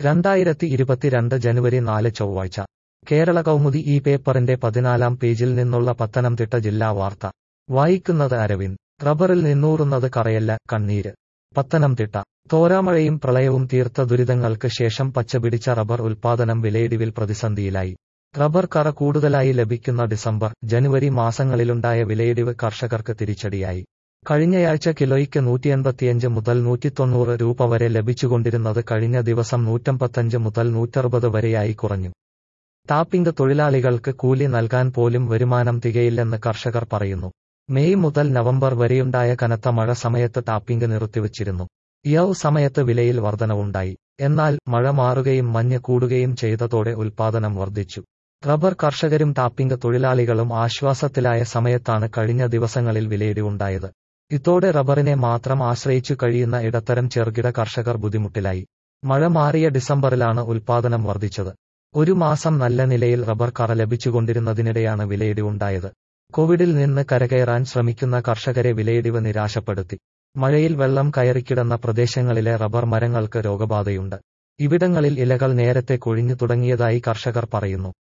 2022 ജനുവരി 4 ചൊവ്വാഴ്ച കേരള കൗമുദി ഈ പേപ്പറിന്റെ 14-ാം പേജിൽ നിന്നുള്ള പത്തനംതിട്ട ജില്ലാ വാർത്ത വായിക്കുന്നത് അരവിന്ദ്. റബ്ബറിൽ നിന്നൂറുന്നത് കറയല്ല, കണ്ണീര്. പത്തനംതിട്ട തോരാമഴയും പ്രളയവും തീർത്ത ദുരിതങ്ങൾക്ക് ശേഷം പച്ചപിടിച്ച റബ്ബർ ഉൽപ്പാദനം വിലയിടിവിൽ പ്രതിസന്ധിയിലായി. റബ്ബർ കറ കൂടുതലായി ലഭിക്കുന്ന ഡിസംബർ, ജനുവരി മാസങ്ങളിലുണ്ടായ വിലയിടിവ് കർഷകർക്ക് തിരിച്ചടിയായി. കഴിഞ്ഞയാഴ്ച കിലോയ്ക്ക് 185 മുതൽ 190 രൂപ വരെ ലഭിച്ചുകൊണ്ടിരുന്നത് കഴിഞ്ഞ ദിവസം 155 മുതൽ 160 വരെയായി കുറഞ്ഞു. ടാപ്പിംഗ് തൊഴിലാളികൾക്ക് കൂലി നൽകാൻ പോലും വരുമാനം തികയില്ലെന്ന് കർഷകർ പറയുന്നു. മെയ് മുതൽ നവംബർ വരെയുണ്ടായ കനത്ത മഴ സമയത്ത് ടാപ്പിംഗ് നിർത്തിവച്ചിരുന്നു. സമയത്ത് വിലയിൽ വർധനവുണ്ടായി. എന്നാൽ മഴ മാറുകയും മഞ്ഞ് കൂടുകയും ചെയ്തതോടെ ഉൽപ്പാദനം വർദ്ധിച്ചു. റബ്ബർ കർഷകരും ടാപ്പിംഗ് തൊഴിലാളികളും ആശ്വാസത്തിലായ സമയത്താണ് കഴിഞ്ഞ ദിവസങ്ങളിൽ വിലയിടിവുണ്ടായത്. ഇതോടെ റബ്ബറിനെ മാത്രം ആശ്രയിച്ചു കഴിയുന്ന ഇടത്തരം ചെറുകിട കർഷകർ ബുദ്ധിമുട്ടിലായി. മഴ മാറിയ ഡിസംബറിലാണ് ഉൽപ്പാദനം വർദ്ധിച്ചത്. ഒരു മാസം നല്ല നിലയിൽ റബ്ബർ കറ ലഭിച്ചുകൊണ്ടിരുന്നതിനിടെയാണ് വിലയിടിവുണ്ടായത്. കോവിഡിൽ നിന്ന് കരകയറാൻ ശ്രമിക്കുന്ന കർഷകരെ വിലയിടിവ് നിരാശപ്പെടുത്തി. മഴയിൽ വെള്ളം കയറിക്കിടന്ന പ്രദേശങ്ങളിലെ റബ്ബർ മരങ്ങൾക്ക് രോഗബാധയുണ്ട്. ഇവിടങ്ങളിൽ ഇലകൾ നേരത്തെ കൊഴിഞ്ഞു തുടങ്ങിയതായി കർഷകർ പറയുന്നു.